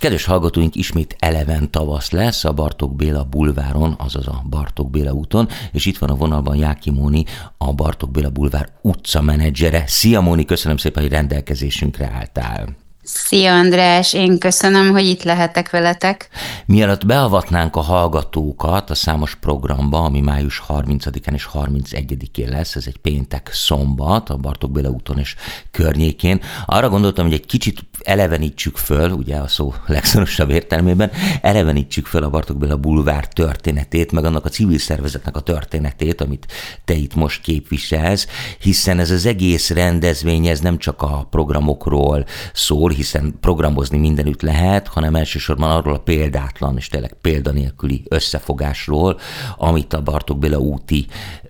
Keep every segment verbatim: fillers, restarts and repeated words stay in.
kedves hallgatóink, ismét eleven tavasz lesz a Bartók Béla bulváron, azaz a Bartók Béla úton, és itt van a vonalban Jáki Móni, a Bartók Béla bulvár utcamenedzsere. Szia Móni, köszönöm szépen, hogy rendelkezésünkre álltál. Szia András, én köszönöm, hogy itt lehetek veletek. Mielőtt beavatnánk a hallgatókat a számos programba, ami május harmincadikán és harmincegyedikén lesz, ez egy péntek szombat a Bartók Béla úton és környékén, arra gondoltam, hogy egy kicsit elevenítsük föl, ugye a szó legszorosabb értelmében, elevenítsük föl a Bartók Béla bulvár történetét, meg annak a civil szervezetnek a történetét, amit te itt most képviselsz, hiszen ez az egész rendezvény, ez nem csak a programokról szól, hiszen programozni mindenütt lehet, hanem elsősorban arról a példátlan és tényleg példanélküli összefogásról, amit a Bartók Béla úti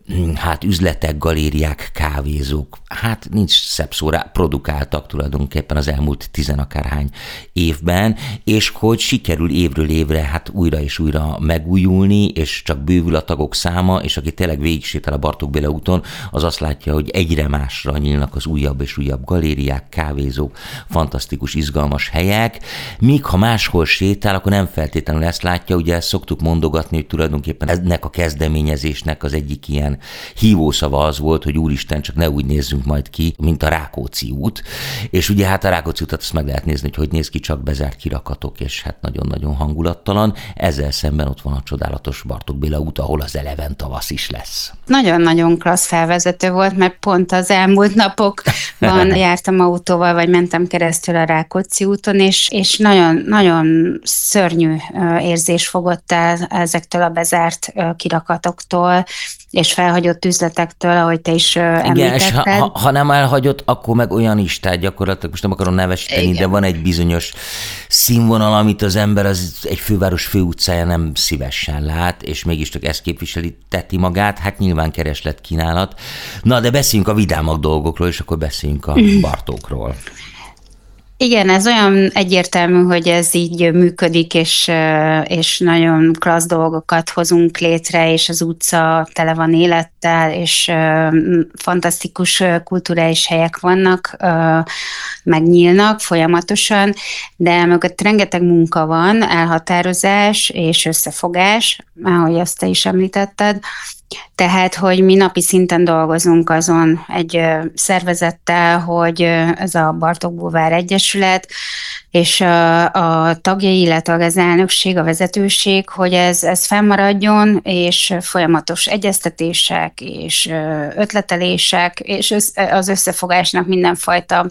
hát üzletek, galériák, kávézók, hát nincs szebb szó rá, produkáltak tulajdonképpen az elmúlt tizenakárhány évben, és hogy sikerül évről évre hát újra és újra megújulni, és csak bővül a tagok száma, és aki tényleg végigsétál a Bartók Béla úton, az azt látja, hogy egyre másra nyílnak az újabb és újabb galériák, kávézók, fantasztikus, izgalmas helyek, míg ha máshol sétál, akkor nem feltétlenül ezt látja, ugye ezt szoktuk mondogatni, hogy tulajdonképpen ennek a kezdeményezésnek az egyik ilyen hívószava az volt, hogy úristen, csak ne úgy nézzünk majd ki, mint a Rákóczi út. És ugye hát a Rákóczi utat azt meg lehet nézni, hogy hogy néz ki, csak bezárt kirakatok, és hát nagyon-nagyon hangulattalan. Ezzel szemben ott van a csodálatos Bartók Béla út, ahol az eleven tavasz is lesz. Nagyon-nagyon klassz felvezető volt, mert pont az elmúlt napokban jártam autóval, vagy mentem keresztül a Rákóczi úton, és, és nagyon, nagyon szörnyű érzés fogott el ezektől a bezárt kirakatoktól, és felhagyott üzletektől, ahogy te is említetted. Igen, és ha, ha, ha nem elhagyott, akkor meg olyan is, tehát gyakorlatilag most nem akarom nevesíteni, igen, de van egy bizonyos színvonal, amit az ember az egy főváros főutcája nem szívesen lát, és mégis csak ezt képviselteti magát, hát nyilván kereslet, kínálat. Na, de beszéljünk a vidámabb dolgokról, és akkor beszéljünk a Bartókról. Igen, ez olyan egyértelmű, hogy ez így működik, és, és nagyon klassz dolgokat hozunk létre, és az utca tele van élettel, és fantasztikus kulturális helyek vannak, megnyílnak folyamatosan, de mögött rengeteg munka van, elhatározás és összefogás, ahogy azt te is említetted. Tehát, hogy mi napi szinten dolgozunk azon egy szervezettel, hogy ez a Bartók Bulvár Egyesület, és a, a tagjai, illetve az elnökség, a vezetőség, hogy ez, ez fennmaradjon, és folyamatos egyeztetések, és ötletelések, és az összefogásnak mindenfajta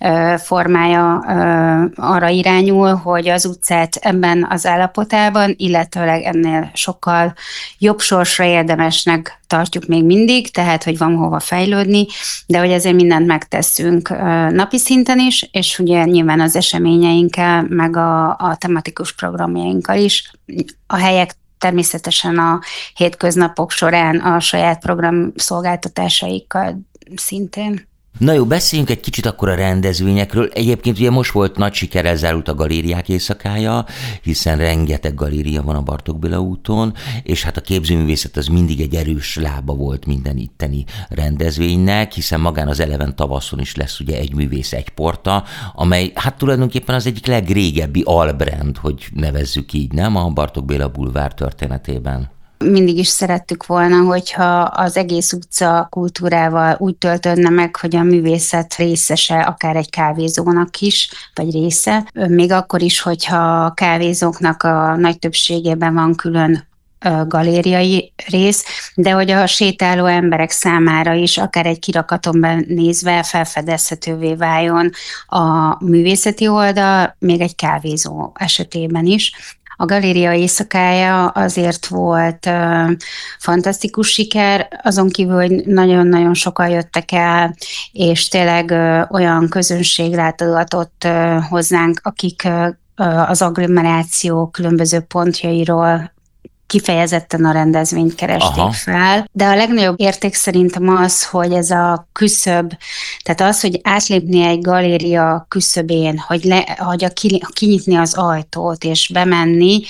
formája arra irányul, hogy az utcát ebben az állapotában, illetőleg ennél sokkal jobb sorsra érdemesnek tartjuk még mindig, tehát, hogy van hova fejlődni, de hogy ezért mindent megteszünk napi szinten is, és ugye nyilván az eseményeinkkel, meg a, a tematikus programjainkkal is. A helyek természetesen a hétköznapok során a saját program szolgáltatásaikkal szintén. Na jó, beszéljünk egy kicsit akkor a rendezvényekről. Egyébként ugye most volt nagy sikerrel zárult a galériák éjszakája, hiszen rengeteg galéria van a Bartók Béla úton, és hát a képzőművészet az mindig egy erős lába volt minden itteni rendezvénynek, hiszen magán az eleven tavaszon is lesz ugye egy művész, egy porta, amely hát tulajdonképpen az egyik legrégebbi albrand, hogy nevezzük így, nem a Bartók Béla bulvár történetében. Mindig is szerettük volna, hogyha az egész utca kultúrával úgy töltődne meg, hogy a művészet részese akár egy kávézónak is, vagy része. Még akkor is, hogyha a kávézóknak a nagy többségében van külön galériai rész, de hogy a sétáló emberek számára is, akár egy kirakaton nézve felfedezhetővé váljon a művészeti oldal, még egy kávézó esetében is. A galéria éjszakája azért volt uh, fantasztikus siker, azon kívül, hogy nagyon-nagyon sokan jöttek el, és tényleg uh, olyan közönség látogatott uh, hozzánk, akik uh, az agglomeráció különböző pontjairól kifejezetten a rendezvényt keresték Aha. fel. De a legnagyobb érték szerintem az, hogy ez a küszöb, tehát az, hogy átlépni egy galéria küszöbén, hogy, le, hogy a, kinyitni az ajtót és bemenni,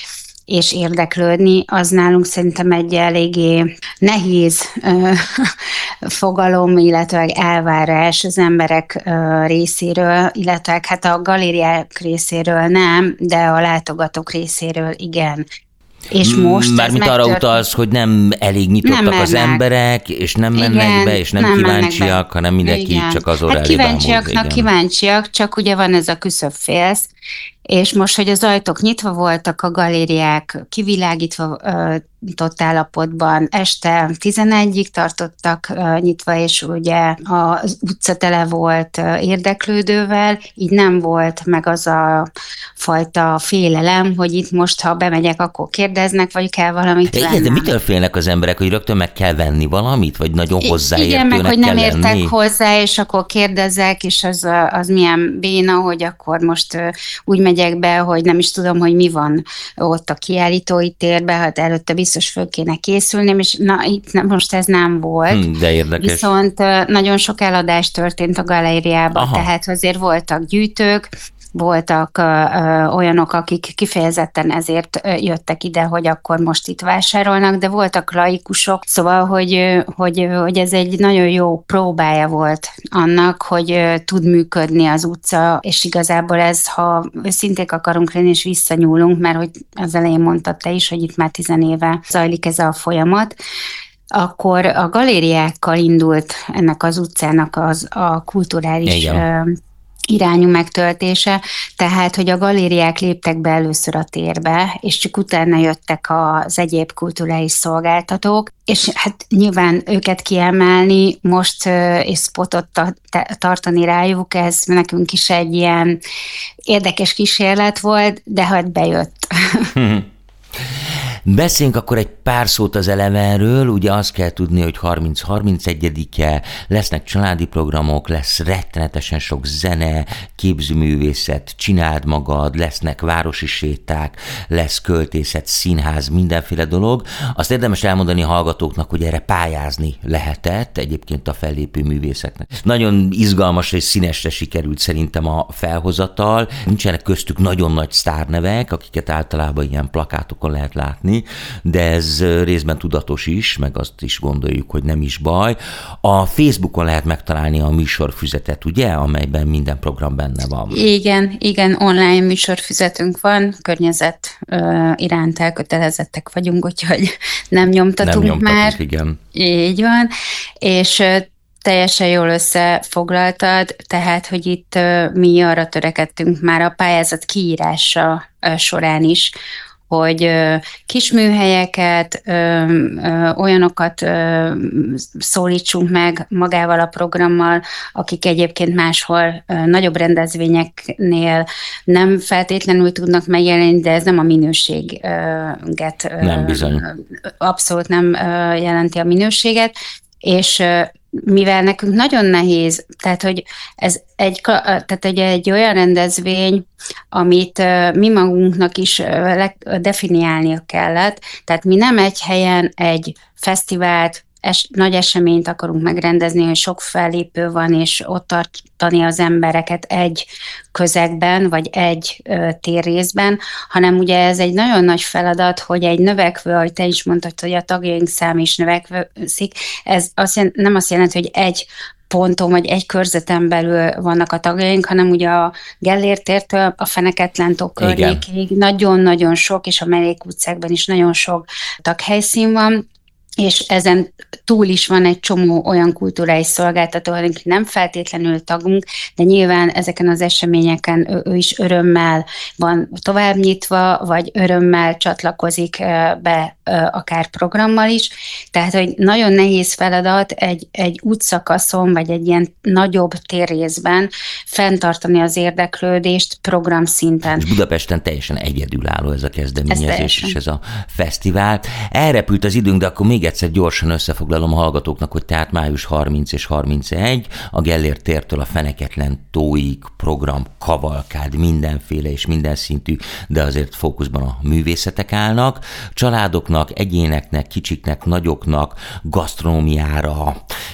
és érdeklődni, az nálunk szerintem egy eléggé nehéz ö, fogalom, illetve elvárás az emberek ö, részéről, illetve hát a galériák részéről nem, de a látogatók részéről igen. És most mármint arra utalsz, hogy nem elég nyitottak nem az emberek, és nem mennek igen, be, és nem, nem kíváncsiak, hanem mindenki igen. csak az orráli hát kíváncsiaknak kíváncsiak, csak ugye van ez a küszöbfélsz, és most, hogy az ajtók nyitva voltak, a galériák kivilágítva nyitott állapotban, este tizenegyig tartottak nyitva, és ugye az utca tele volt érdeklődővel, így nem volt meg az a fajta félelem, hogy itt most, ha bemegyek, akkor kérdeznek, vagy kell valamit de vennem. Igen, de mitől félnek az emberek, hogy rögtön meg kell venni valamit, vagy nagyon hozzáértőnek igen, meg hogy nem kell értek lenni? hozzá, és akkor kérdezek, és az, az milyen béna, hogy akkor most úgy megyek be, hogy nem is tudom, hogy mi van ott a kiállítói térben, hát előtte biztos föl kéne készülni, és na, itt nem, most ez nem volt. Hm, de érdekes. Viszont nagyon sok eladás történt a galériában, aha. tehát azért voltak gyűjtők, voltak ö, ö, olyanok, akik kifejezetten ezért jöttek ide, hogy akkor most itt vásárolnak, de voltak laikusok, szóval, hogy, hogy, hogy ez egy nagyon jó próbája volt annak, hogy tud működni az utca, és igazából ez, ha őszinték akarunk lenni, és visszanyúlunk, mert hogy az elején mondtad te is, hogy itt már tizen éve zajlik ez a folyamat, akkor a galériákkal indult ennek az utcának az, a kulturális igen. irányú megtöltése, tehát, hogy a galériák léptek be először a térbe, és csak utána jöttek az egyéb kulturális szolgáltatók, és hát nyilván őket kiemelni most, és spotot tartani rájuk, ez nekünk is egy ilyen érdekes kísérlet volt, de hát bejött. Beszéljünk akkor egy pár szót az Elevenről, ugye azt kell tudni, hogy harminc harmincegyedike, lesznek családi programok, lesz rettenetesen sok zene, képzőművészet, csináld magad, lesznek városi séták, lesz költészet, színház, mindenféle dolog. Azt érdemes elmondani a hallgatóknak, hogy erre pályázni lehetett egyébként a fellépő művészeknek. Nagyon izgalmas és színesre sikerült szerintem a felhozatal. Nincsenek köztük nagyon nagy sztárnevek, akiket általában ilyen plakátokon lehet látni, de ez részben tudatos is, meg azt is gondoljuk, hogy nem is baj. A Facebookon lehet megtalálni a műsorfüzetet, ugye, amelyben minden program benne van. Igen, igen, online műsorfüzetünk van, környezet uh, iránt elkötelezettek vagyunk, úgyhogy nem nyomtatunk nem már. Igen. Így van, és uh, teljesen jól összefoglaltad, tehát, hogy itt uh, mi arra törekedtünk már a pályázat kiírása uh, során is, hogy kis műhelyeket, olyanokat szólítsunk meg magával a programmal, akik egyébként máshol nagyobb rendezvényeknél nem feltétlenül tudnak megjelenni, de ez nem a minőséget. Nem bizony. Abszolút nem jelenti a minőséget, és mivel nekünk nagyon nehéz, tehát hogy ez egy, tehát egy, egy olyan rendezvény, amit mi magunknak is definiálnia kellett, tehát mi nem egy helyen egy fesztivált, es, nagy eseményt akarunk megrendezni, hogy sok fellépő van, és ott tartani az embereket egy közegben, vagy egy ö, térrészben, hanem ugye ez egy nagyon nagy feladat, hogy egy növekvő, ahogy te is mondtad, hogy a tagjaink szám is növekszik, ez azt jelent, nem azt jelenti, hogy egy ponton, vagy egy körzeten belül vannak a tagjaink, hanem ugye a Gellért tértől a Feneketlen-tó környékéig nagyon-nagyon sok, és a Mellék utcákban is nagyon sok taghelyszín van, és ezen túl is van egy csomó olyan kulturális szolgáltató, akik nem feltétlenül tagunk, de nyilván ezeken az eseményeken ő, ő is örömmel van tovább nyitva, vagy örömmel csatlakozik be akár programmal is. Tehát, hogy nagyon nehéz feladat egy, egy útszakaszon, vagy egy ilyen nagyobb térrészben fenntartani az érdeklődést programszinten. És Budapesten teljesen egyedülálló ez a kezdeményezés, és ez a fesztivál. Elrepült az időnk, de akkor még egyszer gyorsan összefoglalom a hallgatóknak, hogy tehát május harmincadika és harmincadiga a Gellért tértől a Feneketlen-tóig program, kavalkád, mindenféle és minden szintű, de azért fókuszban a művészetek állnak. Családoknak, egyéneknek, kicsiknek, nagyoknak, gasztronómiára,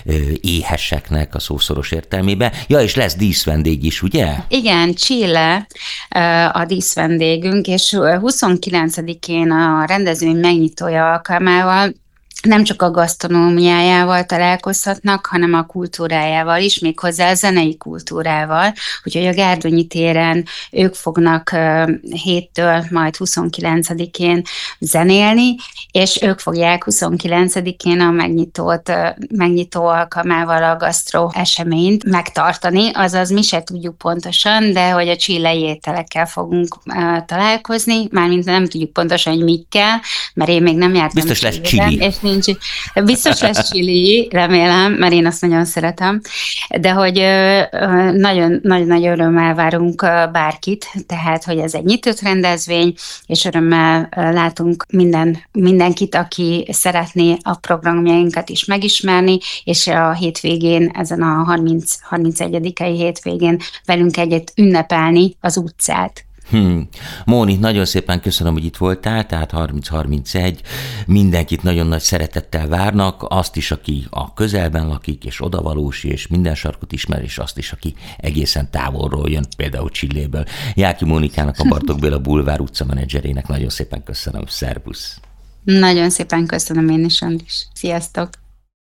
éheseknek a szószoros értelmében. Ja, és lesz díszvendég is, ugye? Igen, Chile a díszvendégünk, és huszonkilencedikén a rendezvény megnyitója alkalmával nem csak a gasztronómiájával találkozhatnak, hanem a kultúrájával is, méghozzá a zenei kultúrával. Úgyhogy a Gárdonyi téren ők fognak héttől majd huszonkilencedikén zenélni, és ők fogják huszonkilencedikén a megnyitót, megnyitó alkalmával a gasztró eseményt megtartani, azaz mi se tudjuk pontosan, de hogy a chilei ételekkel fogunk találkozni, mármint nem tudjuk pontosan, hogy mikkel, mert én még nem jártam. Biztos lesz chili. És nincs. Biztos lesz chili, remélem, mert én azt nagyon szeretem, de hogy nagyon nagy örömmel várunk bárkit, tehát, hogy ez egy nyitott rendezvény, és örömmel látunk minden, mindenkit, aki szeretné a programjainkat is megismerni, és a hétvégén, ezen a harminc harmincegyedikei hétvégén velünk egyet ünnepelni az utcát. Hmm. Móni, nagyon szépen köszönöm, hogy itt voltál, tehát harminc harmincegy, mindenkit nagyon nagy szeretettel várnak, azt is, aki a közelben lakik, és odavalósi, és minden sarkot ismer, és azt is, aki egészen távolról jön, például Chiléből. Jáki Mónikának, a Bartók Béla Bulvár utca menedzserének nagyon szépen köszönöm, szervusz! Nagyon szépen köszönöm én is, Andris. Sziasztok!